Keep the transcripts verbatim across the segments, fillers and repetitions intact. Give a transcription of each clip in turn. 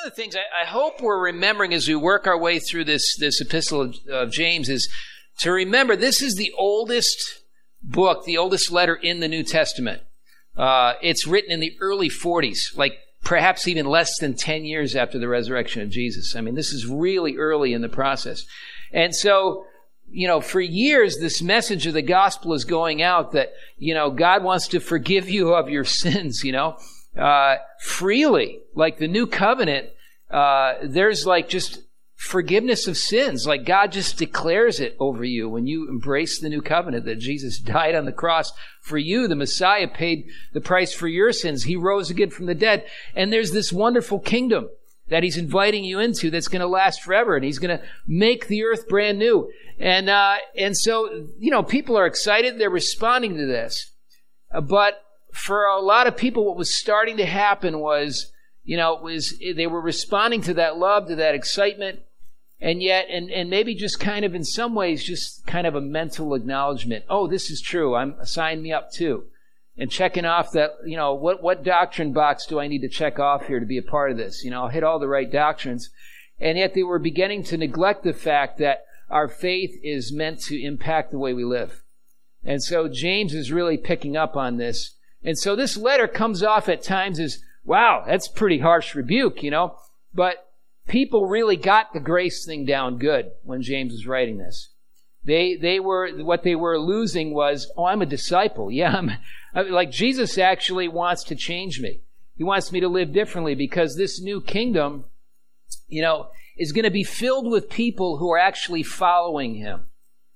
of the things I, I hope we're remembering as we work our way through this, this epistle of, of James is to remember this is the oldest book, the oldest letter in the New Testament. Uh, it's written in the early forties, like perhaps even less than ten years after the resurrection of Jesus. I mean, this is really early in the process. And so, you know, for years, this message of the gospel is going out that, you know, God wants to forgive you of your sins, you know, uh, freely. Like the new covenant, uh, there's like just forgiveness of sins. Like God just declares it over you when you embrace the new covenant, that Jesus died on the cross for you. The Messiah paid the price for your sins. He rose again from the dead. And there's this wonderful kingdom that he's inviting you into that's going to last forever. And he's going to make the earth brand new. And, uh, and so, you know, people are excited. They're responding to this. Uh, but for a lot of people, what was starting to happen was, you know, it was, they were responding to that love, to that excitement. And yet, and, and maybe just kind of in some ways, just kind of a mental acknowledgement. Oh, this is true. I'm sign me up too. And checking off that, you know, what, what doctrine box do I need to check off here to be a part of this? You know, I'll hit all the right doctrines. And yet they were beginning to neglect the fact that our faith is meant to impact the way we live. And so James is really picking up on this. And so this letter comes off at times as, wow, that's pretty harsh rebuke, you know. But people really got the grace thing down good when James was writing this. They they were, what they were losing was, oh, I'm a disciple. Yeah, I'm, like Jesus actually wants to change me. He wants me to live differently because this new kingdom, you know, is going to be filled with people who are actually following him.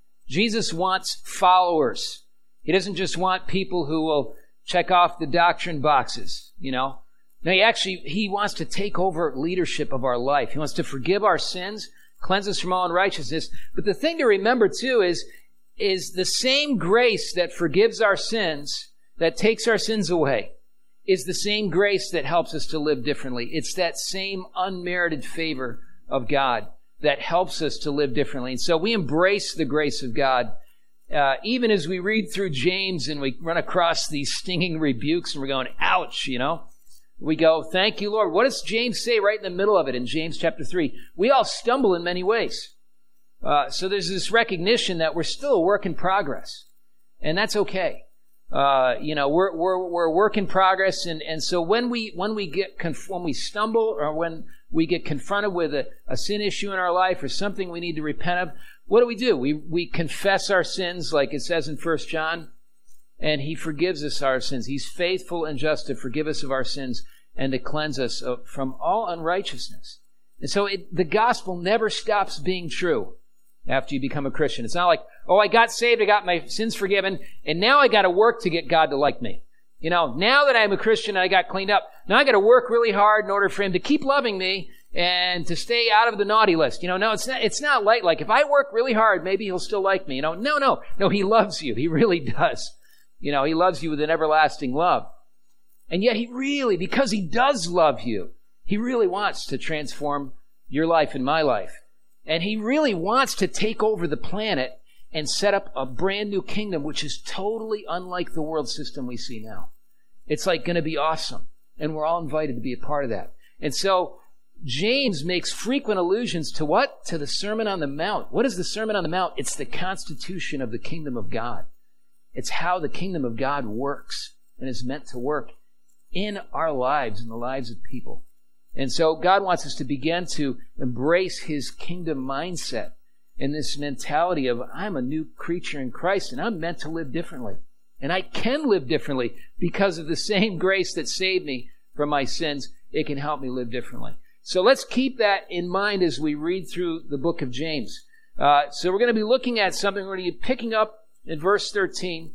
Jesus wants followers. He doesn't just want people who will check off the doctrine boxes, you know. No, he actually, he wants to take over leadership of our life. He wants to forgive our sins, cleanse us from all unrighteousness. But the thing to remember too is, is the same grace that forgives our sins, that takes our sins away, is the same grace that helps us to live differently. It's that same unmerited favor of God that helps us to live differently. And so we embrace the grace of God. Uh, even as we read through James and we run across these stinging rebukes and we're going, ouch, you know. We go, thank you, Lord. What does James say right in the middle of it in James chapter three? We all stumble in many ways. Uh, so there's this recognition that we're still a work in progress. And that's okay. Uh, you know, we're, we're, we're a work in progress. And, and so when we, when we get, conf- when we stumble or when we get confronted with a, a sin issue in our life or something we need to repent of, what do we do? We, we confess our sins like it says in First John. And he forgives us our sins. He's faithful and just to forgive us of our sins and to cleanse us from all unrighteousness. And so it, the gospel never stops being true after you become a Christian. It's not like, oh, I got saved, I got my sins forgiven, and now I got to work to get God to like me. You know, now that I'm a Christian and I got cleaned up, now I got to work really hard in order for him to keep loving me and to stay out of the naughty list. You know, no, it's not, it's not like, like if I work really hard, maybe he'll still like me. You know, no, no, no, he loves you. He really does. You know, he loves you with an everlasting love. And yet he really, because he does love you, he really wants to transform your life and my life. And he really wants to take over the planet and set up a brand new kingdom, which is totally unlike the world system we see now. It's like going to be awesome. And we're all invited to be a part of that. And so James makes frequent allusions to what? To the Sermon on the Mount. What is the Sermon on the Mount? It's the constitution of the kingdom of God. It's how the kingdom of God works and is meant to work in our lives, in the lives of people. And so God wants us to begin to embrace his kingdom mindset and this mentality of, I'm a new creature in Christ and I'm meant to live differently. And I can live differently because of the same grace that saved me from my sins. It can help me live differently. So let's keep that in mind as we read through the book of James. Uh, so we're going to be looking at something. We're going to be picking up in verse thirteen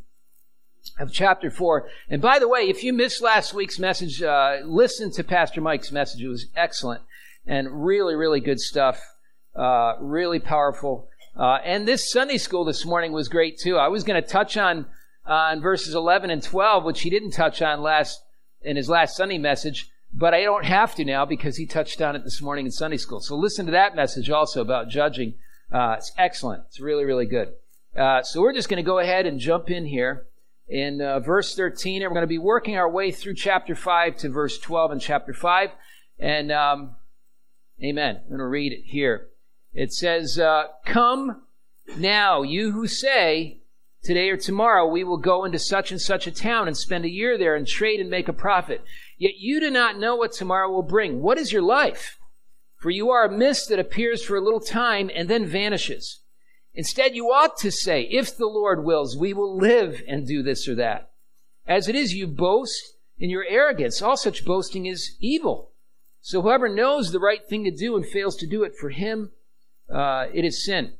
of chapter four. And by the way, if you missed last week's message, uh, listen to Pastor Mike's message. It was excellent and really, really good stuff. Uh, really powerful. Uh, and this Sunday school this morning was great too. I was going to touch on, on verses eleven and twelve, which he didn't touch on last, in his last Sunday message, but I don't have to now because he touched on it this morning in Sunday school. So listen to that message also about judging. Uh, it's excellent. It's really, really good. Uh, so we're just going to go ahead and jump in here in uh, verse thirteen, and we're going to be working our way through chapter five to verse twelve in chapter five. And um, Amen. I'm going to read it here. It says, uh, come now, you who say, today or tomorrow we will go into such and such a town and spend a year there and trade and make a profit. Yet you do not know what tomorrow will bring. What is your life? For you are a mist that appears for a little time and then vanishes. Instead, you ought to say, if the Lord wills, we will live and do this or that. As it is, you boast in your arrogance. All such boasting is evil. So whoever knows the right thing to do and fails to do it, for him, uh, it is sin.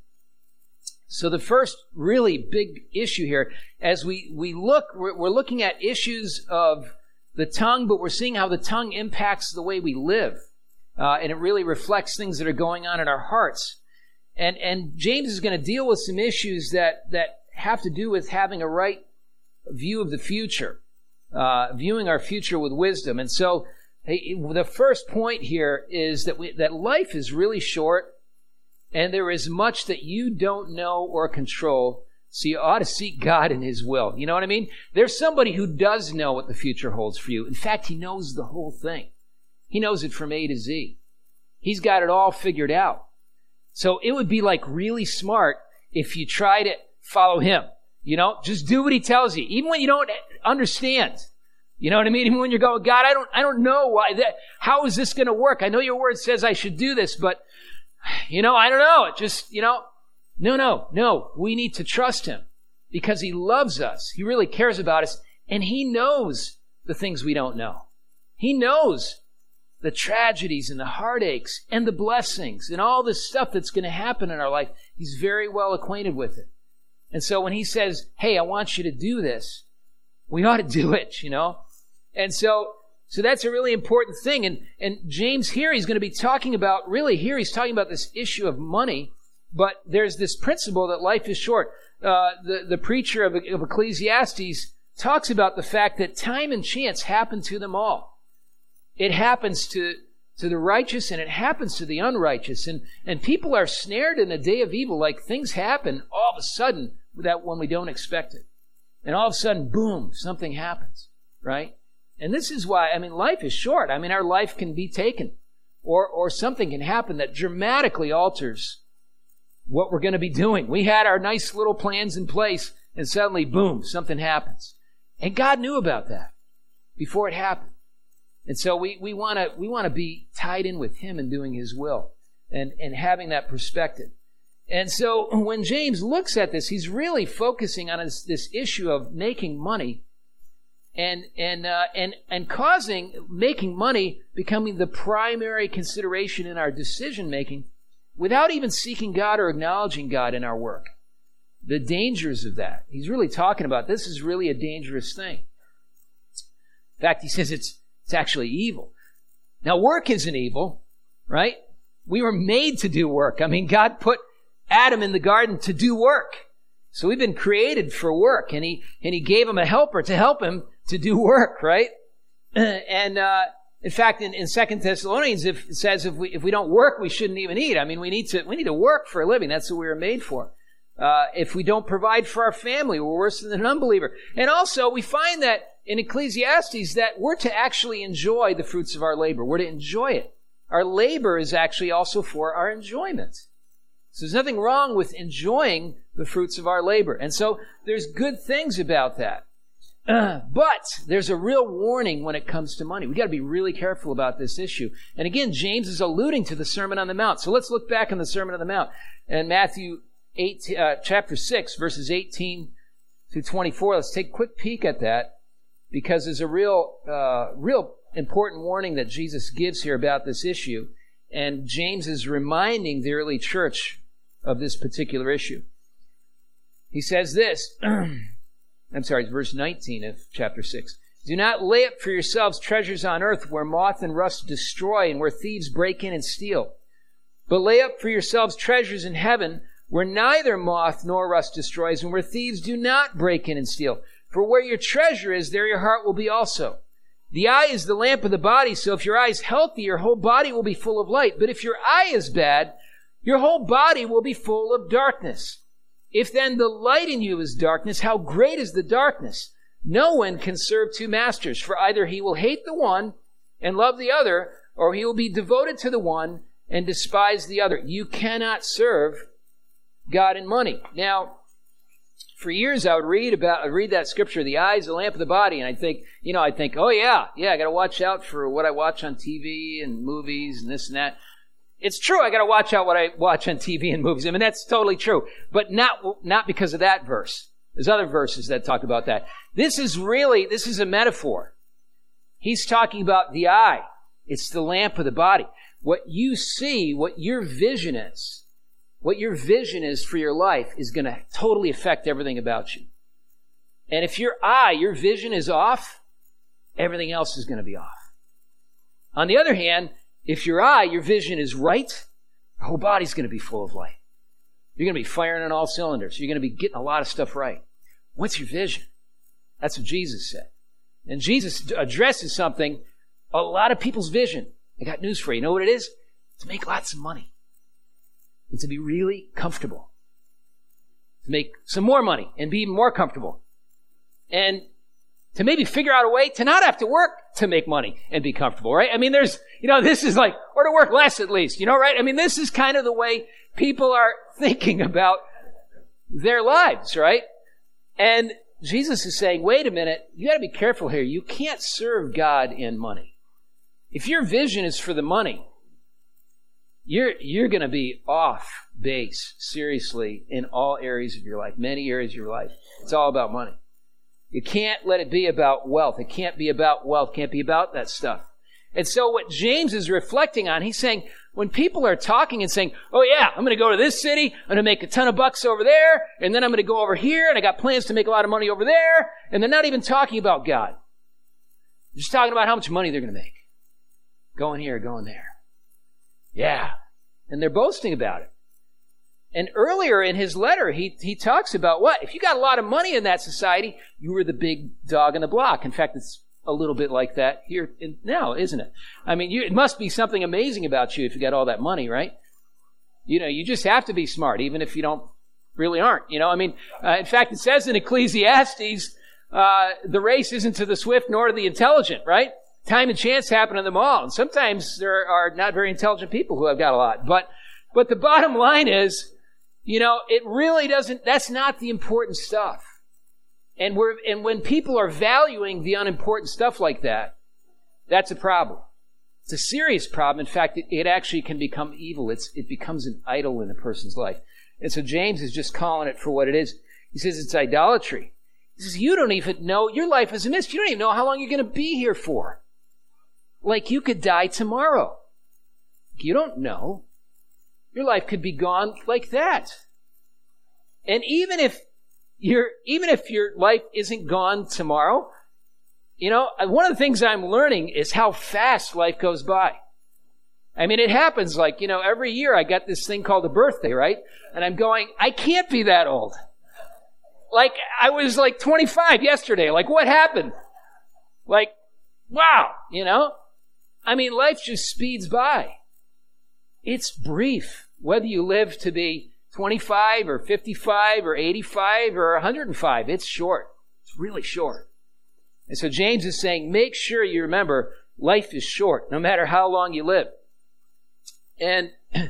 So the first really big issue here, as we, we look, we're, we're looking at issues of the tongue, but we're seeing how the tongue impacts the way we live. Uh, and it really reflects things that are going on in our hearts. And, and James is going to deal with some issues that, that have to do with having a right view of the future, uh, viewing our future with wisdom. And so hey, the first point here is that we, that life is really short, and there is much that you don't know or control, so you ought to seek God in His will. You know what I mean? There's somebody who does know what the future holds for you. In fact, he knows the whole thing. He knows it from A to Z. He's got it all figured out. So it would be like really smart if you try to follow him. You know, just do what he tells you, even when you don't understand. You know what I mean? Even when you're going, God, I don't, I don't know why that, how is this going to work? I know your word says I should do this, but you know, I don't know. It just, you know, no, no, no. We need to trust him because he loves us. He really cares about us, and he knows the things we don't know. He knows the tragedies and the heartaches and the blessings and all this stuff that's going to happen in our life. He's very well acquainted with it. And so when he says, hey, I want you to do this, we ought to do it, you know? And so, so that's a really important thing. And, and James here, he's going to be talking about, really here, he's talking about this issue of money, but there's this principle that life is short. Uh, the, the preacher of, of Ecclesiastes talks about the fact that time and chance happen to them all. It happens to, to the righteous and it happens to the unrighteous. And, and people are snared in a day of evil, like things happen all of a sudden that when we don't expect it. And all of a sudden, boom, something happens, right? And this is why, I mean, life is short. I mean, our life can be taken, or, or something can happen that dramatically alters what we're going to be doing. We had our nice little plans in place, and suddenly, boom, something happens. And God knew about that before it happened. And so we, we want to we want to be tied in with him and doing his will and, and having that perspective. And so when James looks at this, he's really focusing on this, this issue of making money and and uh, and and causing making money becoming the primary consideration in our decision making without even seeking God or acknowledging God in our work. The dangers of that. He's really talking about this is really a dangerous thing. In fact, he says it's It's actually evil. Now, work isn't evil, right? We were made to do work. I mean, God put Adam in the garden to do work. So we've been created for work, and he and he gave him a helper to help him to do work, right? And uh, in fact, in, in Second Thessalonians, if, it says if we if we don't work, we shouldn't even eat. I mean, we need to we need to work for a living. That's what we were made for. Uh, if we don't provide for our family, we're worse than an unbeliever. And also, we find that in Ecclesiastes that we're to actually enjoy the fruits of our labor. We're to enjoy it. Our labor is actually also for our enjoyment. So there's nothing wrong with enjoying the fruits of our labor. And so there's good things about that. Uh, but there's a real warning when it comes to money. We've got to be really careful about this issue. And again, James is alluding to the Sermon on the Mount. So let's look back on the Sermon on the Mount. And Matthew eight, uh, chapter six, verses eighteen through twenty-four. Let's take a quick peek at that, because there's a real, uh, real important warning that Jesus gives here about this issue. And James is reminding the early church of this particular issue. He says this, I'm sorry, it's verse nineteen of chapter six. Do not lay up for yourselves treasures on earth where moth and rust destroy and where thieves break in and steal. But lay up for yourselves treasures in heaven where neither moth nor rust destroys and where thieves do not break in and steal. For where your treasure is, there your heart will be also. The eye is the lamp of the body, so if your eye is healthy, your whole body will be full of light. But if your eye is bad, your whole body will be full of darkness. If then the light in you is darkness, how great is the darkness? No one can serve two masters, for either he will hate the one and love the other, or he will be devoted to the one and despise the other. You cannot serve God and money. Now, for years I would read about, I'd read that scripture, the eye is the lamp of the body, and I'd think, you know, I'd think, oh yeah, yeah, I got to watch out for what I watch on T V and movies and this and that. It's true, I got to watch out what I watch on T V and movies. I mean, that's totally true, but not not because of that verse. There's other verses that talk about that. This is really, this is a metaphor. He's talking about the eye. It's the lamp of the body. What you see, what your vision is, what your vision is for your life is going to totally affect everything about you. And if your eye, your vision is off, everything else is going to be off. On the other hand, if your eye, your vision is right, your whole body's going to be full of light. You're going to be firing on all cylinders. You're going to be getting a lot of stuff right. What's your vision? That's what Jesus said. And Jesus addresses something, a lot of people's vision. I got news for you. You know what it is? To make lots of money. And to be really comfortable. To make some more money and be more comfortable. And to maybe figure out a way to not have to work to make money and be comfortable, right? I mean, there's, you know, this is like, or to work less at least, you know, right? I mean, this is kind of the way people are thinking about their lives, right? And Jesus is saying, wait a minute, you got to be careful here. You can't serve God in money. If your vision is for the money, you're you're going to be off base, seriously, in all areas of your life, many areas of your life. It's all about money. You can't let it be about wealth. It can't be about wealth. It can't be about that stuff. And so what James is reflecting on, he's saying, when people are talking and saying, oh yeah, I'm going to go to this city, I'm going to make a ton of bucks over there, and then I'm going to go over here, and I got plans to make a lot of money over there, and they're not even talking about God. They're just talking about how much money they're going to make. Going here, going there. Yeah. And they're boasting about it. And earlier in his letter, he, he talks about what? If you got a lot of money in that society, you were the big dog in the block. In fact, it's a little bit like that here in, now, isn't it? I mean, you, it must be something amazing about you if you got all that money, right? You know, you just have to be smart, even if you don't really aren't. You know, I mean, uh, in fact, it says in Ecclesiastes, uh, the race isn't to the swift nor to the intelligent, right? Time and chance happen to them all. And sometimes there are not very intelligent people who have got a lot. But, but the bottom line is, you know, it really doesn't, that's not the important stuff. And we're, and when people are valuing the unimportant stuff like that, that's a problem. It's a serious problem. In fact, it, it actually can become evil. It's, it becomes an idol in a person's life. And so James is just calling it for what it is. He says it's idolatry. He says, you don't even know, your life is a mist. You don't even know how long you're going to be here for. Like you could die tomorrow. You don't know. Your life could be gone like that. And even if your, even if your life isn't gone tomorrow, you know, one of the things I'm learning is how fast life goes by. I mean, it happens like, you know, every year I got this thing called a birthday, right? And I'm going, I can't be that old. Like, I was like twenty-five yesterday. Like, what happened? Like, wow, you know? I mean, life just speeds by. It's brief, whether you live to be twenty-five or fifty-five or eighty-five or one hundred five. It's short. It's really short. And so James is saying, make sure you remember life is short, no matter how long you live. And,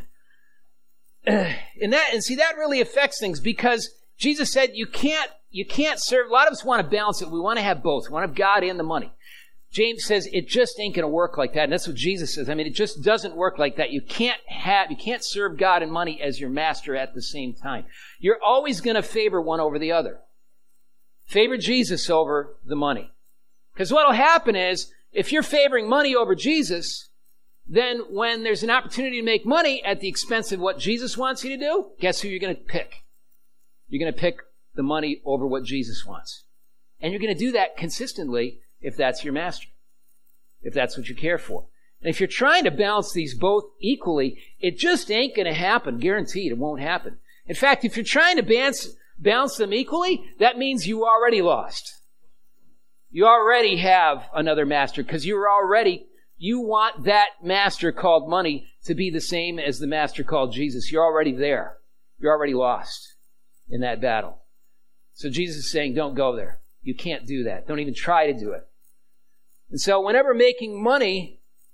and that, and see, that really affects things because Jesus said you can't, you can't serve. A lot of us want to balance it. We want to have both. We want to have God and the money. James says it just ain't going to work like that. And that's what Jesus says. I mean, it just doesn't work like that. You can't have, you can't serve God and money as your master at the same time. You're always going to favor one over the other. Favor Jesus over the money. Because what will happen is, if you're favoring money over Jesus, then when there's an opportunity to make money at the expense of what Jesus wants you to do, guess who you're going to pick? You're going to pick the money over what Jesus wants. And you're going to do that consistently if that's your master, if that's what you care for. And if you're trying to balance these both equally, it just ain't going to happen. Guaranteed, it won't happen. In fact, if you're trying to balance, balance them equally, that means you already lost. You already have another master because you're already, you want that master called money to be the same as the master called Jesus. You're already there. You're already lost in that battle. So Jesus is saying, don't go there. You can't do that. Don't even try to do it. And so whenever making money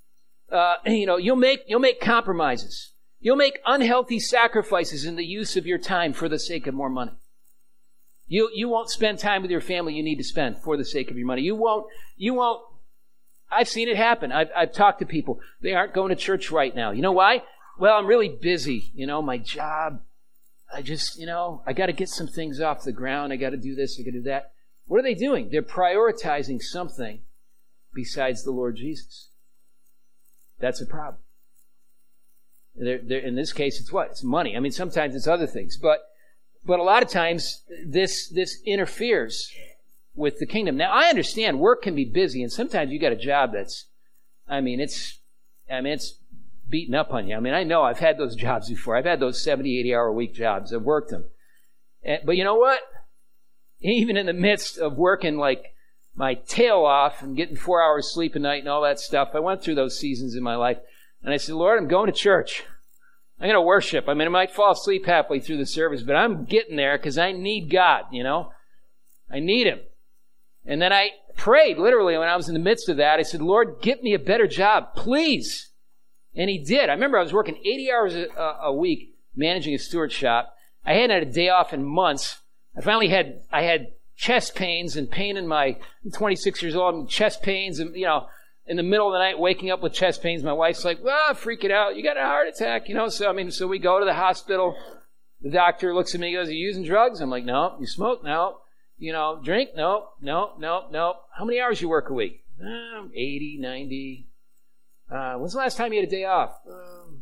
Uh, you know, you'll make, you'll make compromises. You'll make unhealthy sacrifices in the use of your time for the sake of more money. You, you won't spend time with your family you need to spend for the sake of your money. You won't, you won't, I've seen it happen. I've, I've talked to people. They aren't going to church right now. You know why? Well, I'm really busy. You know, my job. I just, you know, I got to get some things off the ground. I got to do this. I got to do that. What are they doing? They're prioritizing something besides the Lord Jesus. That's a problem. They're, they're, in this case, it's what? It's money. I mean, sometimes it's other things. But but a lot of times, this this interferes with the kingdom. Now, I understand work can be busy, and sometimes you got a job that's, I mean, it's, I mean, it's beating up on you. I mean, I know I've had those jobs before. I've had those seventy, eighty hour a week jobs. I've worked them. And, but you know what? Even in the midst of working like my tail off and getting four hours sleep a night and all that stuff, I went through those seasons in my life. And I said, Lord, I'm going to church. I'm going to worship. I mean, I might fall asleep halfway through the service, but I'm getting there because I need God, you know. I need Him. And then I prayed, literally, when I was in the midst of that. I said, Lord, get me a better job, please. And He did. I remember I was working eighty hours a, a week managing a steward shop. I hadn't had a day off in months. I finally had, I had chest pains and pain in my, I'm twenty-six years old, and chest pains and, you know, in the middle of the night, waking up with chest pains. My wife's like, well, freak it out. You got a heart attack, you know? So, I mean, so we go to the hospital. The doctor looks at me and goes, are you using drugs? I'm like, no. You smoke? No. You know, drink? No, no, no, no. How many hours you work a week? Um, eighty, ninety. Uh, when's the last time you had a day off? Um,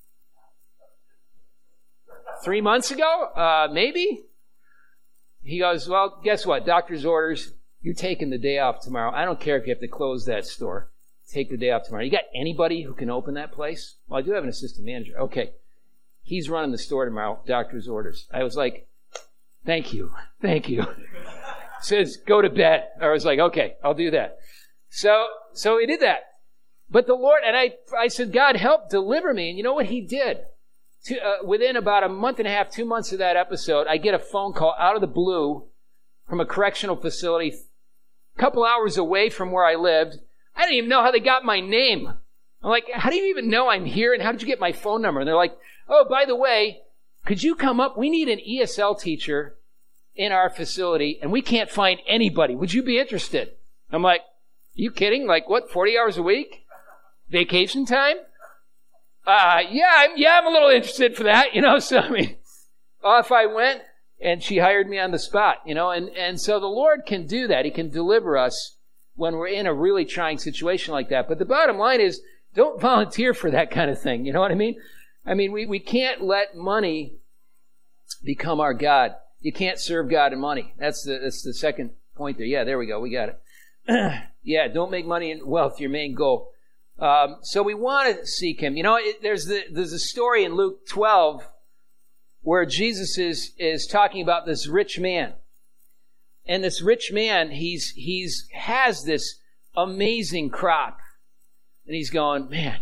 three months ago? Uh, maybe? He goes, well, guess what? Doctor's orders. You're taking the day off tomorrow. I don't care if you have to close that store. Take the day off tomorrow. You got anybody who can open that place? Well, I do have an assistant manager. Okay. He's running the store tomorrow. Doctor's orders. I was like, thank you. Thank you. Says, go to bed. I was like, okay, I'll do that. So, so he did that. But the Lord, and I, I said, God, help deliver me. And you know what He did? To, uh, within about a month and a half, two months of that episode, I get a phone call out of the blue from a correctional facility a couple hours away from where I lived. I didn't even know how they got my name. I'm like, how do you even know I'm here? And how did you get my phone number? And they're like, oh, by the way, could you come up? We need an E S L teacher in our facility, and we can't find anybody. Would you be interested? I'm like, are you kidding? Like, what, forty hours a week? Vacation time? Uh, yeah, I'm, yeah, I'm a little interested for that, you know, so I mean, off I went, and she hired me on the spot, you know, and, and so the Lord can do that. He can deliver us when we're in a really trying situation like that. But the bottom line is, don't volunteer for that kind of thing, you know what I mean? I mean, we, we can't let money become our God. You can't serve God in money. That's the, that's the second point there. Yeah, there we go, we got it. Yeah, don't make money and wealth your main goal. Um, so we want to seek Him. You know, it, there's the, there's a story in Luke twelve where Jesus is, is talking about this rich man. And this rich man, he's, he's, has this amazing crop. And he's going, man,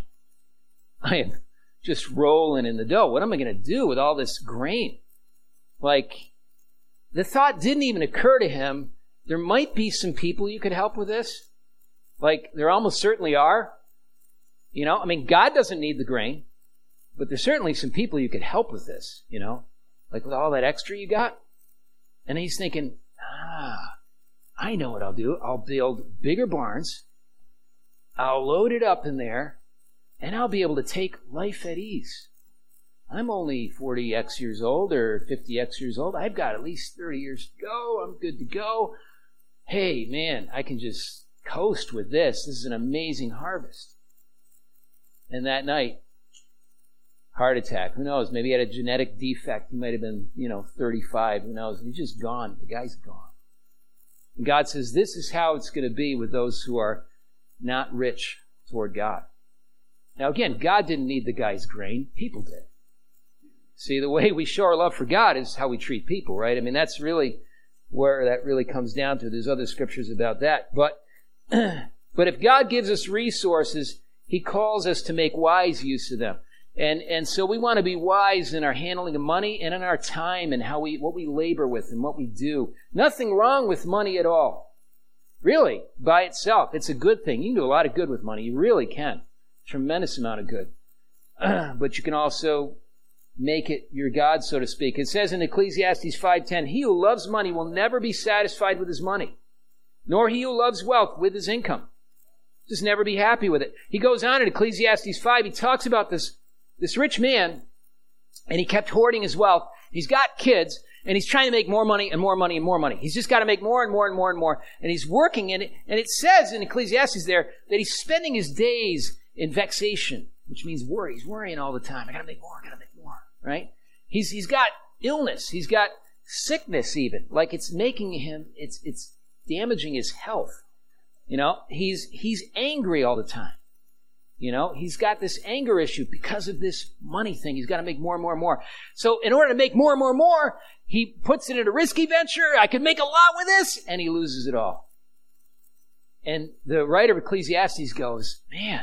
I am just rolling in the dough. What am I going to do with all this grain? Like, the thought didn't even occur to him, there might be some people you could help with this. Like, there almost certainly are. You know, I mean, God doesn't need the grain, but there's certainly some people you could help with this, you know, like with all that extra you got. And he's thinking, ah, I know what I'll do. I'll build bigger barns. I'll load it up in there, and I'll be able to take life at ease. I'm only forty X years old or fifty X years old. I've got at least thirty years to go. I'm good to go. Hey, man, I can just coast with this. This is an amazing harvest. And that night, heart attack. Who knows? Maybe he had a genetic defect. He might have been, you know, thirty-five. Who knows? He's just gone. The guy's gone. And God says, this is how it's going to be with those who are not rich toward God. Now, again, God didn't need the guy's grain. People did. See, the way we show our love for God is how we treat people, right? I mean, that's really where that really comes down to. There's other scriptures about that. But, but if God gives us resources, He calls us to make wise use of them. And and so we want to be wise in our handling of money and in our time and how we what we labor with and what we do. Nothing wrong with money at all. Really, by itself, it's a good thing. You can do a lot of good with money. You really can. tremendous amount of good. But you can also make it your God, so to speak. It says in Ecclesiastes five ten, he who loves money will never be satisfied with his money, nor he who loves wealth with his income. Just never be happy with it. He goes on in Ecclesiastes five, he talks about this, this rich man, and he kept hoarding his wealth. He's got kids, and he's trying to make more money and more money and more money. He's just got to make more and more and more and more. And he's working in it. And it says in Ecclesiastes there that he's spending his days in vexation, which means worry. He's worrying all the time. I got to make more. I got to make more. Right? He's he's got illness. He's got sickness even. Like it's making him. It's it's damaging his health. You know. He's he's angry all the time. You know, he's got this anger issue because of this money thing. He's got to make more and more and more. So in order to make more and more and more, he puts it in a risky venture. I could make a lot with this. And he loses it all. And the writer of Ecclesiastes goes, man,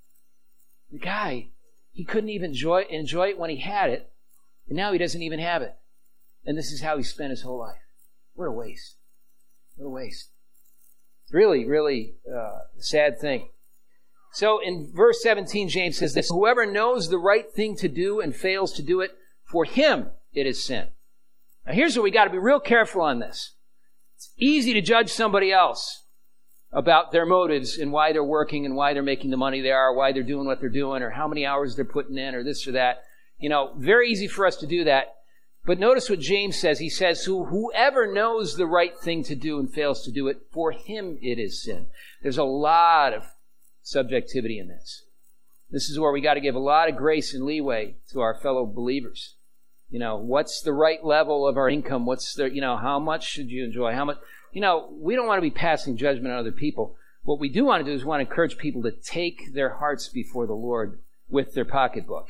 the guy, he couldn't even enjoy, enjoy it when he had it. And now he doesn't even have it. And this is how he spent his whole life. What a waste. What a waste. It's really, really uh, a sad thing. So in verse seventeen, James says this, whoever knows the right thing to do and fails to do it, for him it is sin. Now here's what we got to be real careful on this. It's easy to judge somebody else about their motives and why they're working and why they're making the money they are, why they're doing what they're doing, or how many hours they're putting in, or this or that. You know, very easy for us to do that. But notice what James says. He says, Who, whoever knows the right thing to do and fails to do it, for him it is sin. There's a lot of subjectivity in this. This is where we got to give a lot of grace and leeway to our fellow believers. You know, what's the right level of our income? What's the, you know, how much should you enjoy? How much, you know, we don't want to be passing judgment on other people. What we do want to do is we want to encourage people to take their hearts before the Lord with their pocketbook.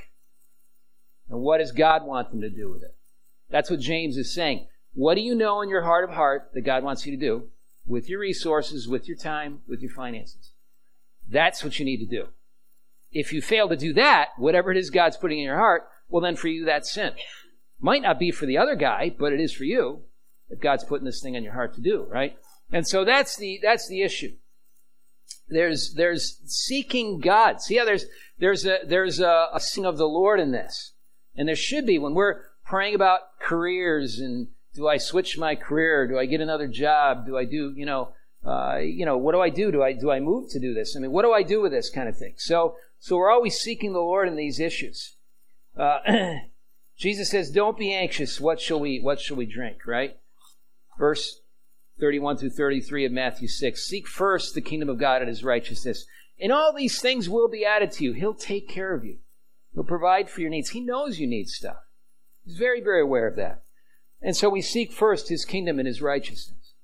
And what does God want them to do with it? That's what James is saying. What do you know in your heart of heart that God wants you to do with your resources, with your time, with your finances? That's what you need to do. If you fail to do that, whatever it is God's putting in your heart, well then for you that's sin. Might not be for the other guy, but it is for you if God's putting this thing on your heart to do, right? And so that's the that's the issue. There's there's seeking God. See how there's there's a there's a, a seeking of the Lord in this. And there should be when we're praying about careers and do I switch my career? Do I get another job? Do I do, you know, Uh, you know, what do I do? Do I do I move to do this? I mean, what do I do with this kind of thing? So, so we're always seeking the Lord in these issues. Uh, Jesus says, "Don't be anxious. What shall we eat? What shall we drink?" Right? Verse thirty-one through thirty-three of Matthew six. Seek first the kingdom of God and His righteousness, and all these things will be added to you. He'll take care of you. He'll provide for your needs. He knows you need stuff. He's very, very aware of that. And so we seek first His kingdom and His righteousness.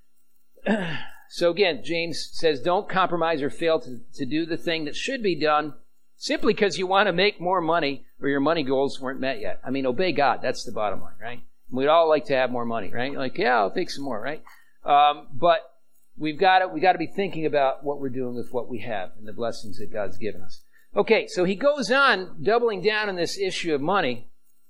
So again, James says, don't compromise or fail to, to do the thing that should be done simply because you want to make more money or your money goals weren't met yet. I mean, obey God. That's the bottom line, right? We'd all like to have more money, right? Like, yeah, I'll take some more, right? Um, but we've got to, we got to be thinking about what we're doing with what we have and the blessings that God's given us. Okay, so he goes on doubling down on this issue of money.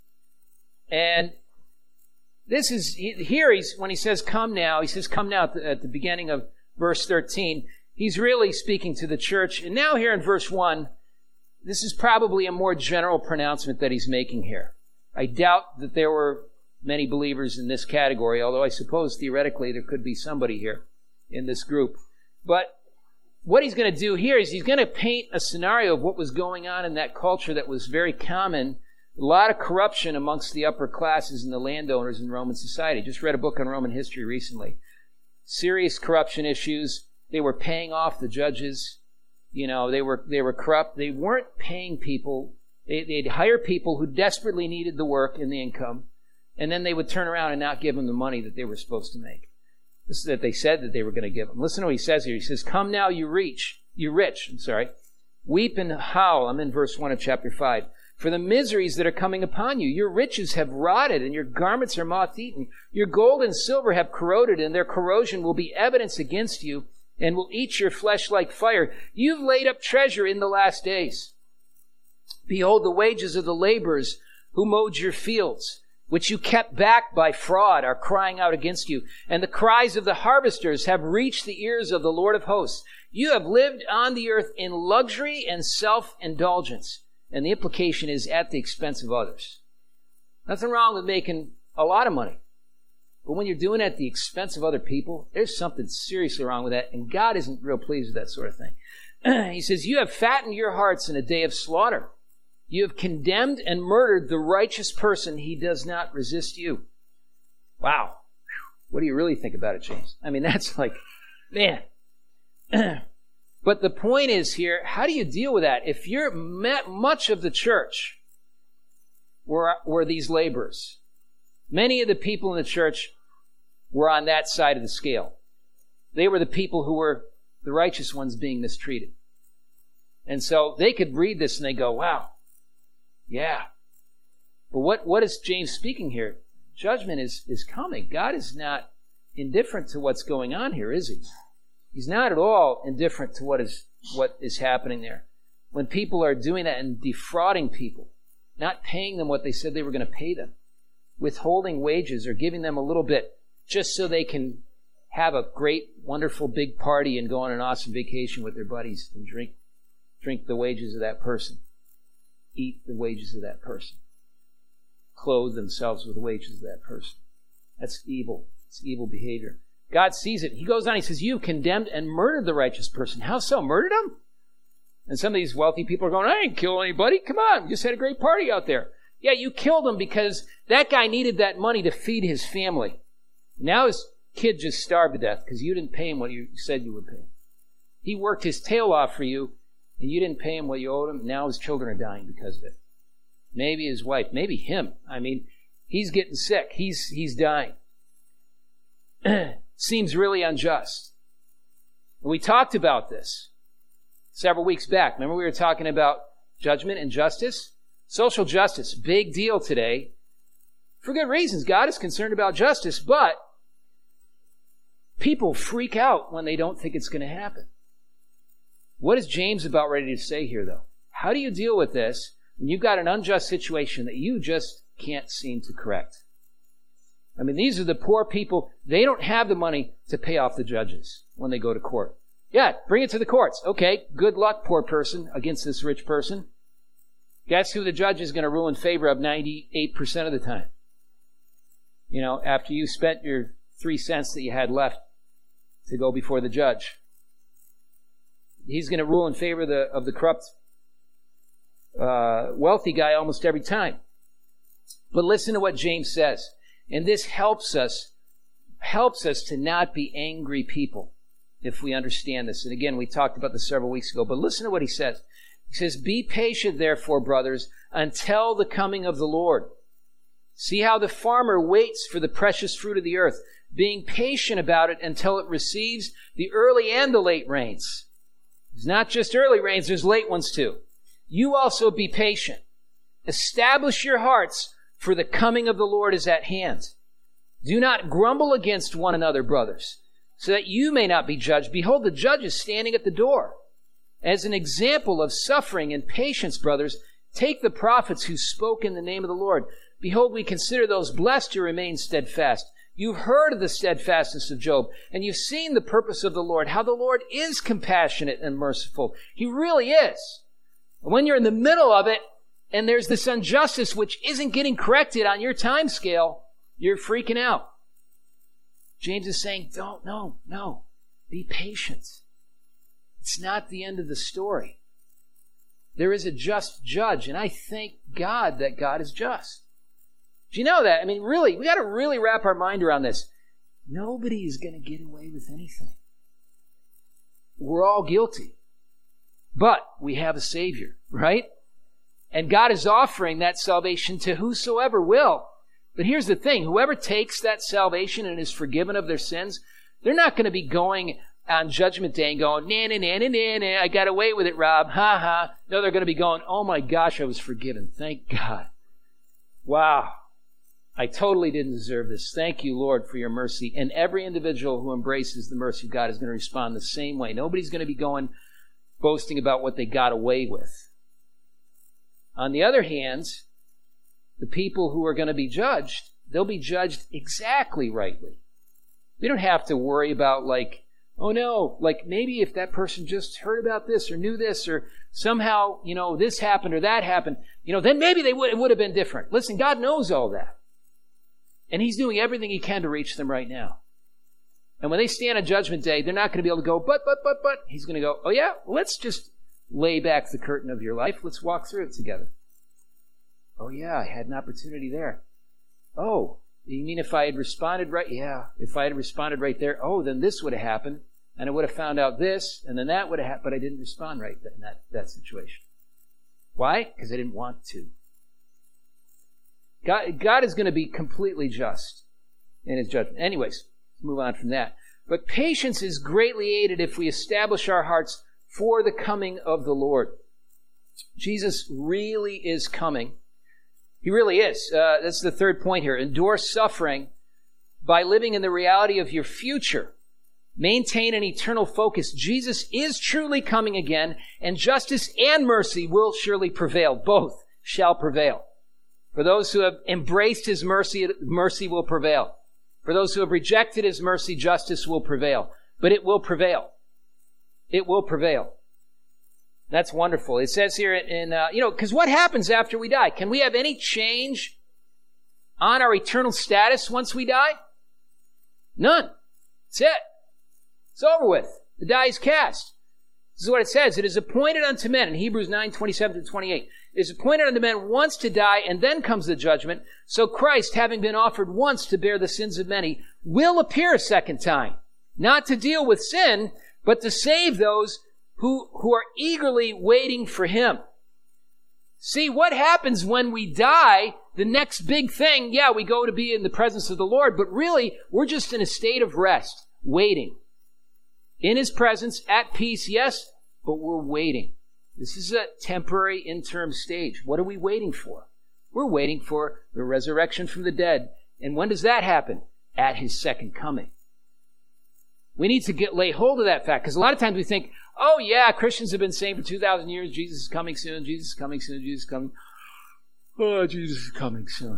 And this is, here he's, when he says come now, he says come now at the, at the beginning of verse thirteen. He's really speaking to the church. And now here in verse one, this is probably a more general pronouncement that he's making here. I doubt that there were many believers in this category, although I suppose theoretically there could be somebody here in this group. But what he's going to do here is he's going to paint a scenario of what was going on in that culture that was very common. A lot of corruption amongst the upper classes and the landowners in Roman society. Just read a book on Roman history recently. Serious corruption issues. They were paying off the judges. You know, they were they were corrupt. They weren't paying people. They, they'd hire people who desperately needed the work and the income, and then they would turn around and not give them the money that they were supposed to make. This is that they said that they were going to give them. Listen to what he says here. He says, "Come now, you rich, you rich. I'm sorry. Weep and howl." I'm in verse one of chapter five. "For the miseries that are coming upon you. Your riches have rotted, and your garments are moth-eaten. Your gold and silver have corroded, and their corrosion will be evidence against you, and will eat your flesh like fire. You've laid up treasure in the last days. Behold, the wages of the laborers who mowed your fields. which you kept back by fraud, are crying out against you. And the cries of the harvesters have reached the ears of the Lord of hosts. You have lived on the earth in luxury and self-indulgence. And the implication is at the expense of others. Nothing wrong with making a lot of money. But when you're doing it at the expense of other people, there's something seriously wrong with that. And God isn't real pleased with that sort of thing. He says, you have fattened your hearts in a day of slaughter. You have condemned and murdered the righteous person. He does not resist you. Wow. What do you really think about it, James? I mean, that's like, man. But the point is here, how do you deal with that? If you're met, much of the church were, were these laborers. Many of the people in the church were on that side of the scale. They were the people who were the righteous ones being mistreated. And so they could read this and they go, wow, yeah. But what, what is James speaking here? Judgment is, is coming. God is not indifferent to what's going on here, is he? He's not at all indifferent to what is what is happening there. When people are doing that and defrauding people, not paying them what they said they were going to pay them, withholding wages or giving them a little bit just so they can have a great, wonderful, big party and go on an awesome vacation with their buddies and drink, drink the wages of that person, eat the wages of that person, clothe themselves with the wages of that person. That's evil. It's evil behavior. God sees it. He goes on, he says, you condemned and murdered the righteous person. How so? Murdered him? And some of these wealthy people are going, I didn't kill anybody. Come on, we just had a great party out there. Yeah, you killed him because that guy needed that money to feed his family. Now his kid just starved to death because you didn't pay him what you said you would pay him. He worked his tail off for you, and you didn't pay him what you owed him. Now his children are dying because of it. Maybe his wife, maybe him. I mean, he's getting sick. He's he's dying. Seems really unjust. We talked about this several weeks back. Remember we were talking about judgment and justice? Social justice, big deal today. For good reasons. God is concerned about justice, but people freak out when they don't think it's going to happen. What is James about ready to say here, though? How do you deal with this when you've got an unjust situation that you just can't seem to correct? I mean, these are the poor people. They don't have the money to pay off the judges when they go to court. Yeah, bring it to the courts. Okay, good luck, poor person, against this rich person. Guess who the judge is going to rule in favor of ninety-eight percent of the time? You know, after you spent your three cents that you had left to go before the judge. He's going to rule in favor of the, of the corrupt, uh, wealthy guy almost every time. But listen to what James says. And this helps us, helps us to not be angry people if we understand this. And again, we talked about this several weeks ago, but listen to what he says. He says, be patient, therefore, brothers, until the coming of the Lord. See how the farmer waits for the precious fruit of the earth, being patient about it until it receives the early and the late rains. It's not just early rains, there's late ones too. You also be patient. Establish your hearts, for the coming of the Lord is at hand. Do not grumble against one another, brothers, so that you may not be judged. Behold, the judge is standing at the door. As an example of suffering and patience, brothers, take the prophets who spoke in the name of the Lord. Behold, we consider those blessed who remain steadfast. You've heard of the steadfastness of Job, and you've seen the purpose of the Lord, how the Lord is compassionate and merciful. He really is. And when you're in the middle of it, and there's this injustice which isn't getting corrected on your time scale, you're freaking out. James is saying, don't, no, no. Be patient. It's not the end of the story. There is a just judge, and I thank God that God is just. Do you know that? I mean, really, we got to really wrap our mind around this. Nobody is going to get away with anything. We're all guilty. But we have a Savior, right? And God is offering that salvation to whosoever will. But here's the thing. Whoever takes that salvation and is forgiven of their sins, they're not going to be going on Judgment Day and going, nah, nah, nah, nah, nah, nah, I got away with it, Rob. Ha, ha. No, they're going to be going, oh my gosh, I was forgiven. Thank God. Wow. I totally didn't deserve this. Thank you, Lord, for your mercy. And every individual who embraces the mercy of God is going to respond the same way. Nobody's going to be going boasting about what they got away with. On the other hand, the people who are going to be judged, they'll be judged exactly rightly. We don't have to worry about like, oh no, like maybe if that person just heard about this or knew this or somehow, you know, this happened or that happened, you know, then maybe they would, it would have been different. Listen, God knows all that. And He's doing everything He can to reach them right now. And when they stand on Judgment Day, they're not going to be able to go, but, but, but, but. He's going to go, oh yeah, let's just lay back the curtain of your life. Let's walk through it together. Oh yeah, I had an opportunity there. Oh, you mean if I had responded right? Yeah, if I had responded right there, oh, then this would have happened, and I would have found out this, and then that would have happened, but I didn't respond right in that, that situation. Why? Because I didn't want to. God, God is going to be completely just in His judgment. Anyways, let's move on from that. But patience is greatly aided if we establish our hearts for the coming of the Lord. Jesus really is coming. He really is. Uh, that's the third point here. Endure suffering by living in the reality of your future. Maintain an eternal focus. Jesus is truly coming again, and justice and mercy will surely prevail. Both shall prevail. For those who have embraced His mercy, mercy will prevail. For those who have rejected His mercy, justice will prevail. But it will prevail. It will prevail. That's wonderful. It says here in, uh, you know, because what happens after we die? Can we have any change on our eternal status once we die? None. That's it. It's over with. The die is cast. This is what it says. It is appointed unto men, in Hebrews nine, twenty-seven to twenty-eight. It is appointed unto men once to die, and then comes the judgment. So Christ, having been offered once to bear the sins of many, will appear a second time, not to deal with sin, but to save those who, who are eagerly waiting for Him. See, what happens when we die, the next big thing, yeah, we go to be in the presence of the Lord, but really, we're just in a state of rest, waiting. In His presence, at peace, yes, but we're waiting. This is a temporary interim stage. What are we waiting for? We're waiting for the resurrection from the dead. And when does that happen? At His second coming. We need to get lay hold of that fact, because a lot of times we think, oh yeah, Christians have been saying for two thousand years, Jesus is coming soon, Jesus is coming soon, Jesus is coming. Oh, Jesus is coming soon.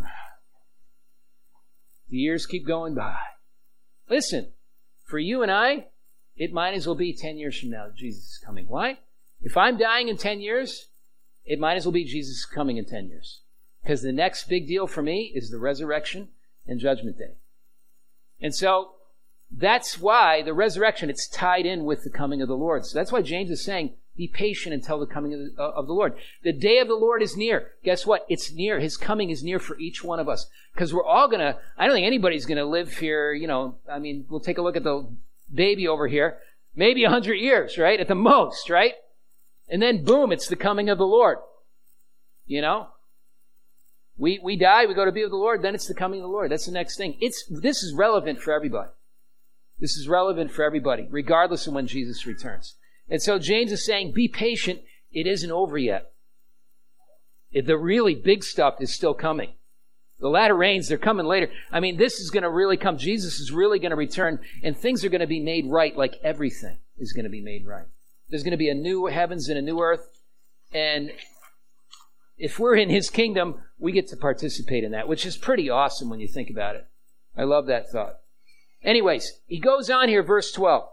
The years keep going by. Listen, for you and I, it might as well be ten years from now that Jesus is coming. Why? If I'm dying in ten years, it might as well be Jesus is coming in ten years. Because the next big deal for me is the resurrection and Judgment Day. And so, that's why the resurrection, it's tied in with the coming of the Lord. So that's why James is saying, be patient until the coming of the, uh, of the Lord. The day of the Lord is near. Guess what? It's near. His coming is near for each one of us. Because we're all going to, I don't think anybody's going to live here, you know, I mean, we'll take a look at the baby over here. Maybe a hundred years, right? At the most, right? And then boom, it's the coming of the Lord. You know? We, we die, we go to be with the Lord, then it's the coming of the Lord. That's the next thing. It's, this is relevant for everybody. This is relevant for everybody, regardless of when Jesus returns. And so James is saying, be patient. It isn't over yet. It, the really big stuff is still coming. The latter rains, they're coming later. I mean, this is going to really come. Jesus is really going to return, and things are going to be made right, like everything is going to be made right. There's going to be a new heavens and a new earth, and if we're in His kingdom, we get to participate in that, which is pretty awesome when you think about it. I love that thought. Anyways, he goes on here, verse twelve.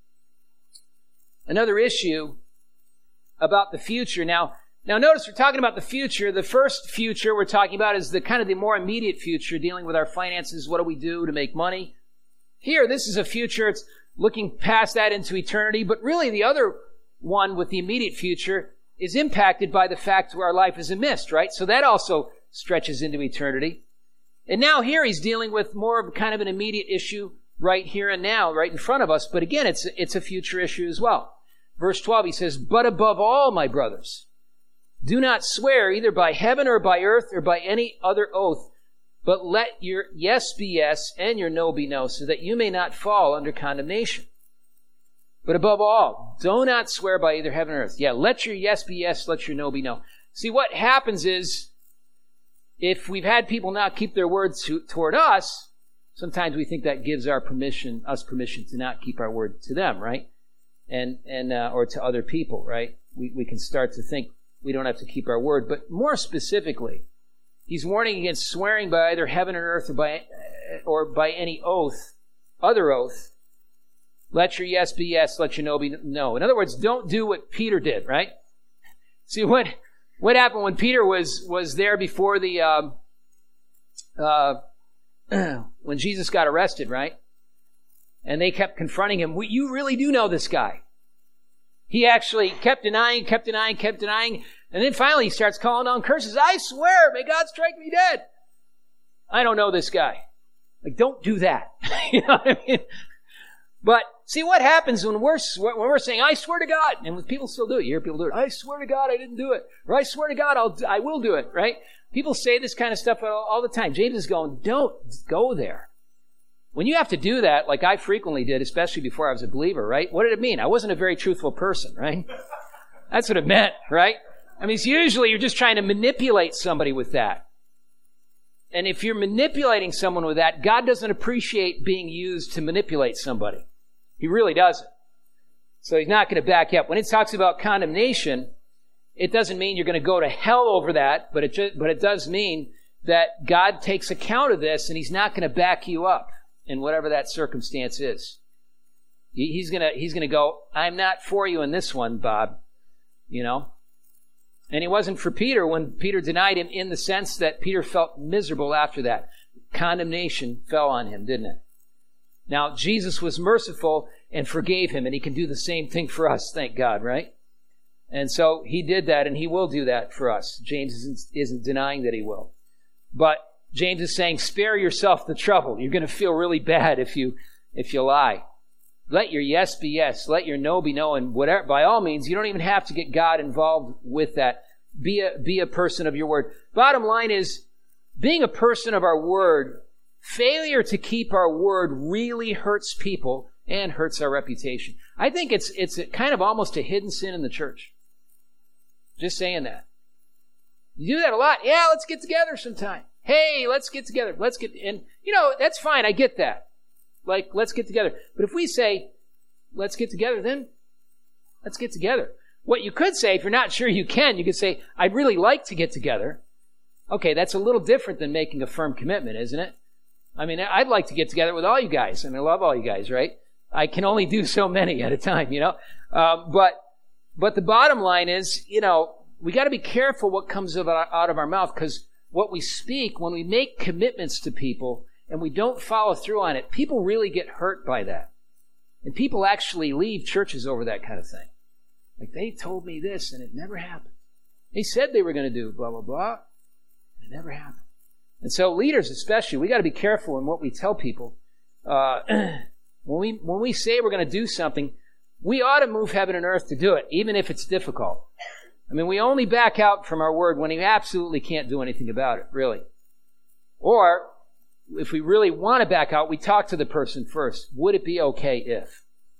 Another issue about the future. Now, now notice we're talking about the future. The first future we're talking about is the kind of the more immediate future, dealing with our finances. What do we do to make money? Here, this is a future. It's looking past that into eternity. But really, the other one with the immediate future is impacted by the fact where our life is a mist, right? So that also stretches into eternity. And now here he's dealing with more of kind of an immediate issue right here and now, right in front of us. But again, it's, it's a future issue as well. Verse twelve, he says, but above all, my brothers, do not swear either by heaven or by earth or by any other oath, but let your yes be yes and your no be no, so that you may not fall under condemnation. But above all, do not swear by either heaven or earth. Yeah, let your yes be yes, let your no be no. See, what happens is, if we've had people not keep their words to, toward us, sometimes we think that gives our permission, us permission to not keep our word to them, right? And and uh, or to other people, right? We we can start to think we don't have to keep our word. But more specifically, He's warning against swearing by either heaven or earth or by, or by any oath, other oath. Let your yes be yes, let your no be no. In other words, don't do what Peter did, right? See, what what happened when Peter was, was there before the, um, uh, when Jesus got arrested, right? And they kept confronting him. We, you really do know this guy. He actually kept denying, kept denying, kept denying. And then finally he starts calling down curses. I swear, may God strike me dead. I don't know this guy. Like, don't do that. You know what I mean? But see what happens when we're, when we're saying, I swear to God. And people still do it. You hear people do it. I swear to God I didn't do it. Or I swear to God I'll, I will do it, right? People say this kind of stuff all, all the time. James is going, don't go there. When you have to do that, like I frequently did, especially before I was a believer, right? What did it mean? I wasn't a very truthful person, right? That's what it meant, right? I mean, it's usually you're just trying to manipulate somebody with that. And if you're manipulating someone with that, God doesn't appreciate being used to manipulate somebody. He really doesn't. So he's not going to back you up. When it talks about condemnation, it doesn't mean you're going to go to hell over that, but it just, but it does mean that God takes account of this and he's not going to back you up in whatever that circumstance is. He's going to, he's going to go, I'm not for you in this one, Bob. You know? And he wasn't for Peter when Peter denied him, in the sense that Peter felt miserable after that. Condemnation fell on him, didn't it? Now, Jesus was merciful and forgave him, and he can do the same thing for us, thank God, right? And so he did that, and he will do that for us. James isn't, isn't denying that he will. But James is saying, spare yourself the trouble. You're going to feel really bad if you if you lie. Let your yes be yes. Let your no be no. And whatever, by all means, you don't even have to get God involved with that. Be a, be a person of your word. Bottom line is, being a person of our word, failure to keep our word really hurts people and hurts our reputation. I think it's it's a kind of almost a hidden sin in the church. Just saying that. You do that a lot. Yeah, let's get together sometime. Hey, let's get together. Let's get, and you know, that's fine. I get that. Like, let's get together. But if we say, let's get together, then let's get together. What you could say, if you're not sure you can, you could say, I'd really like to get together. Okay, that's a little different than making a firm commitment, isn't it? I mean, I'd like to get together with all you guys. I mean, I love all you guys, right? I can only do so many at a time, you know? Um, but, but the bottom line is, you know, we got to be careful what comes out of our mouth, because what we speak, when we make commitments to people and we don't follow through on it, people really get hurt by that. And people actually leave churches over that kind of thing. Like, they told me this and it never happened. They said they were going to do blah, blah, blah. And it never happened. And so leaders especially, we got to be careful in what we tell people. Uh, when we when we say we're going to do something, we ought to move heaven and earth to do it, even if it's difficult. I mean, we only back out from our word when we absolutely can't do anything about it, really. Or, if we really want to back out, we talk to the person first. Would it be okay if?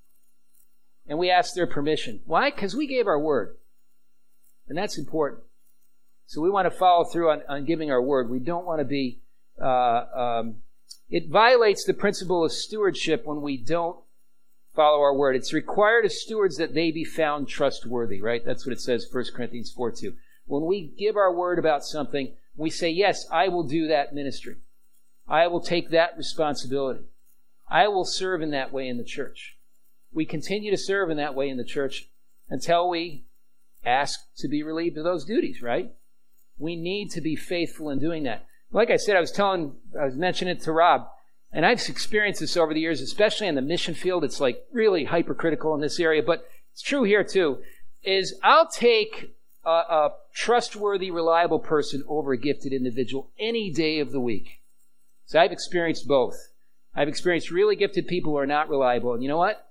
And we ask their permission. Why? Because we gave our word. And that's important. So we want to follow through on, on giving our word. We don't want to be... Uh, um, it violates the principle of stewardship when we don't follow our word. It's required of stewards that they be found trustworthy, right? That's what it says, First Corinthians four two. When we give our word about something, we say, yes, I will do that ministry. I will take that responsibility. I will serve in that way in the church. We continue to serve in that way in the church until we ask to be relieved of those duties, right? We need to be faithful in doing that. Like I said, I was telling, I was mentioning it to Rob, and I've experienced this over the years, especially in the mission field. It's like really hypercritical in this area, but it's true here too, is I'll take a, a trustworthy, reliable person over a gifted individual any day of the week. So I've experienced both. I've experienced really gifted people who are not reliable, and you know what?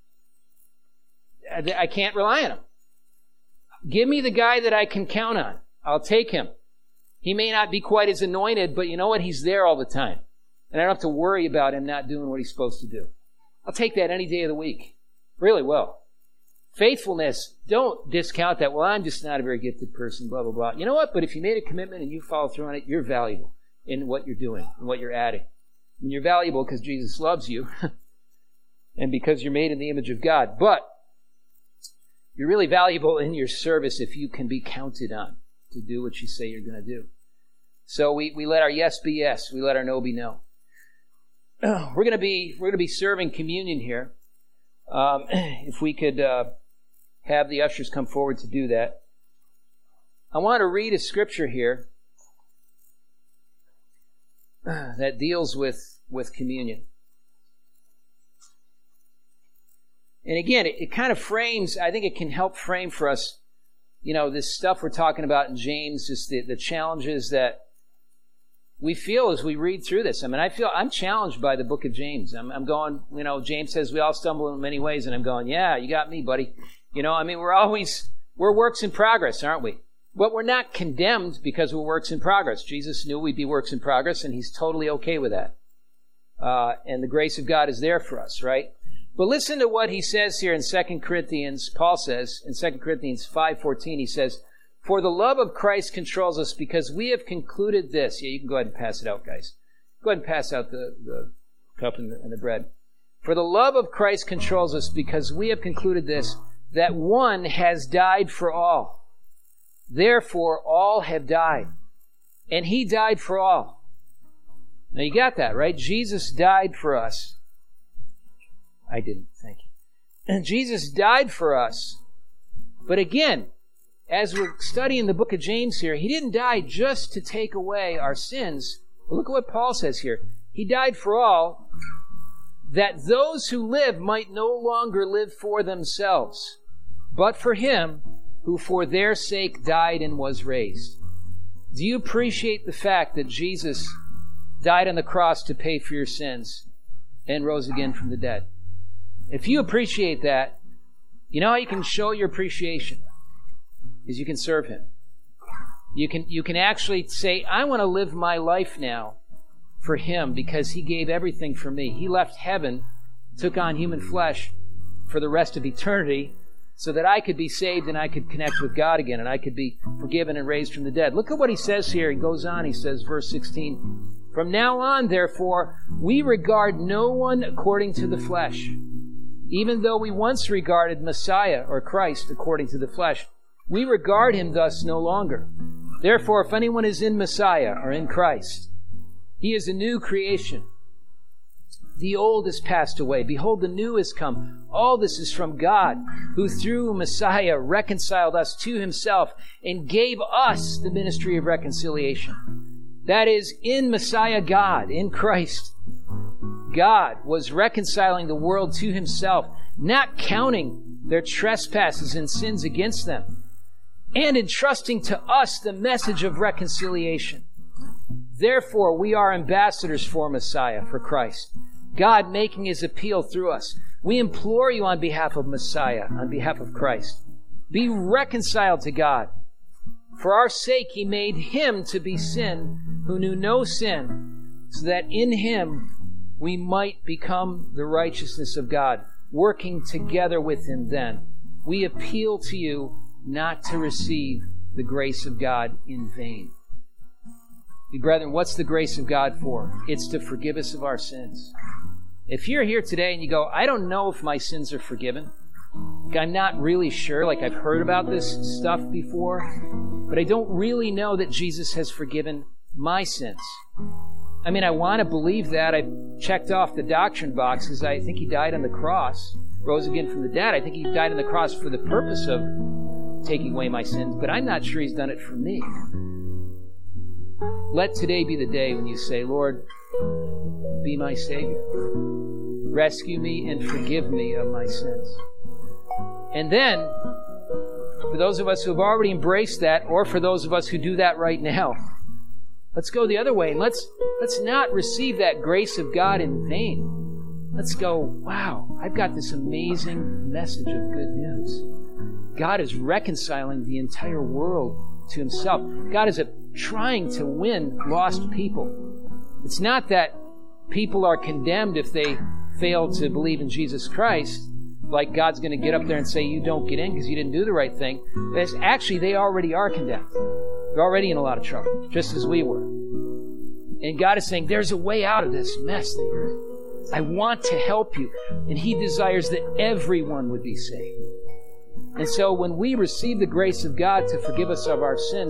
I, I can't rely on them. Give me the guy that I can count on. I'll take him. He may not be quite as anointed, but you know what? He's there all the time. And I don't have to worry about him not doing what he's supposed to do. I'll take that any day of the week. Really will. Faithfulness, don't discount that. Well, I'm just not a very gifted person, blah, blah, blah. You know what? But if you made a commitment and you follow through on it, you're valuable in what you're doing and what you're adding. And you're valuable because Jesus loves you and because you're made in the image of God. But you're really valuable in your service if you can be counted on to do what you say you're going to do. So we, we let our yes be yes. We let our no be no. We're going to be we're going to be serving communion here. Um, if we could uh, have the ushers come forward to do that. I want to read a scripture here that deals with, with communion. And again, it, it kind of frames, I think it can help frame for us, you know, this stuff we're talking about in James, just the, the challenges that we feel as we read through this. I mean, I feel I'm challenged by the book of James. I'm, I'm going, you know, James says we all stumble in many ways, and I'm going, yeah, you got me, buddy. You know, I mean, we're always, we're works in progress, aren't we? But we're not condemned because we're works in progress. Jesus knew we'd be works in progress, and he's totally okay with that. Uh, and the grace of God is there for us, right? But listen to what he says here in Second Corinthians. Paul says in Second Corinthians five fourteen, he says, "For the love of Christ controls us, because we have concluded this." Yeah, you can go ahead and pass it out, guys. Go ahead and pass out the, the cup and the, and the bread. "For the love of Christ controls us, because we have concluded this, that one has died for all. Therefore, all have died. And he died for all." Now, you got that, right? Jesus died for us. I didn't, thank you. And Jesus died for us. But again, as we're studying the book of James here, he didn't die just to take away our sins. But look at what Paul says here. He died for all, that those who live might no longer live for themselves, but for him who for their sake died and was raised. Do you appreciate the fact that Jesus died on the cross to pay for your sins and rose again from the dead? If you appreciate that, you know how you can show your appreciation? Is you can serve him. You can you can actually say, I want to live my life now for him because he gave everything for me. He left heaven, took on human flesh for the rest of eternity so that I could be saved and I could connect with God again and I could be forgiven and raised from the dead. Look at what he says here. He goes on, he says, verse sixteen, "From now on, therefore, we regard no one according to the flesh, even though we once regarded Messiah or Christ according to the flesh. We regard him thus no longer. Therefore, if anyone is in Messiah or in Christ, he is a new creation. The old has passed away. Behold, the new has come. All this is from God, who through Messiah reconciled us to himself and gave us the ministry of reconciliation." That is, in Messiah, God, in Christ, God was reconciling the world to himself, not counting their trespasses and sins against them, and entrusting to us the message of reconciliation. Therefore, we are ambassadors for Messiah, for Christ, God making his appeal through us. We implore you on behalf of Messiah, on behalf of Christ, be reconciled to God. For our sake he made him to be sin who knew no sin, so that in him we might become the righteousness of God, working together with him then. We appeal to you not to receive the grace of God in vain. You brethren, what's the grace of God for? It's to forgive us of our sins. If you're here today and you go, I don't know if my sins are forgiven, I'm not really sure, like I've heard about this stuff before, but I don't really know that Jesus has forgiven my sins. I mean, I want to believe that. I've checked off the doctrine boxes. I think he died on the cross, rose again from the dead. I think he died on the cross for the purpose of taking away my sins, but I'm not sure he's done it for me. Let today be the day when you say, Lord, be my Savior. Rescue me and forgive me of my sins. And then, for those of us who have already embraced that, or for those of us who do that right now, let's go the other way, and let's let's not receive that grace of God in vain. Let's go, wow, I've got this amazing message of good news. God is reconciling the entire world to himself. God is a, trying to win lost people. It's not that people are condemned if they fail to believe in Jesus Christ, like God's going to get up there and say, you don't get in because you didn't do the right thing. But actually, they already are condemned. They're already in a lot of trouble, just as we were. And God is saying, there's a way out of this mess that you're in. I want to help you. And he desires that everyone would be saved. And so when we receive the grace of God to forgive us of our sins,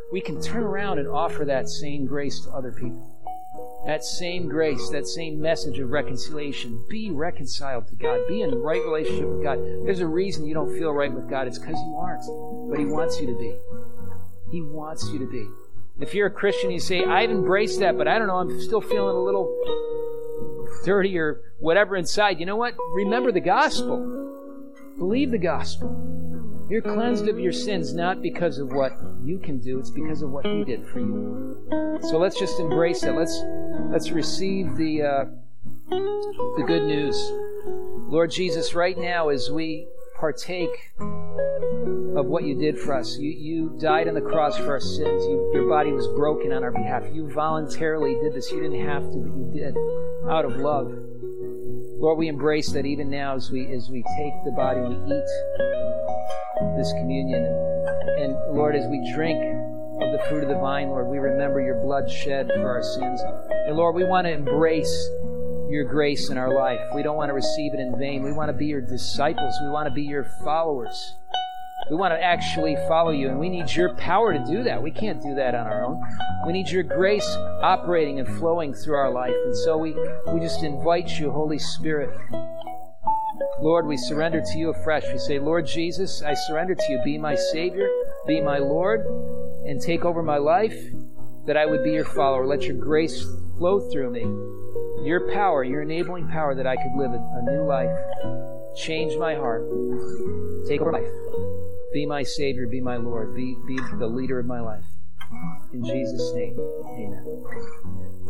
we can turn around and offer that same grace to other people. That same grace, that same message of reconciliation. Be reconciled to God. Be in right relationship with God. There's a reason you don't feel right with God. It's because you aren't. But He wants you to be. He wants you to be. If you're a Christian, you say, I've embraced that, but I don't know, I'm still feeling a little dirty or whatever inside. You know what? Remember the gospel. Believe the gospel. You're cleansed of your sins not because of what you can do, it's because of what He did for you. So let's just embrace that. Let's let's receive the uh, the good news. Lord Jesus, right now as we partake of what you did for us, you, you died on the cross for our sins. You, your body was broken on our behalf. You voluntarily did this. You didn't have to, but you did out of love. Lord, we embrace that even now as we as we take the body, we eat this communion. And, and Lord, as we drink of the fruit of the vine, Lord, we remember your blood shed for our sins. And Lord, we want to embrace your grace in our life. We don't want to receive it in vain. We want to be your disciples. We want to be your followers. We want to actually follow you, and we need your power to do that. We can't do that on our own. We need your grace operating and flowing through our life. And so we, we just invite you, Holy Spirit. Lord, we surrender to you afresh. We say, Lord Jesus, I surrender to you. Be my Savior, be my Lord, and take over my life, that I would be your follower. Let your grace flow through me. Your power, your enabling power, that I could live a new life. Change my heart. Take over my life. Be my Savior, be my Lord, be, be the leader of my life. In Jesus' name, amen.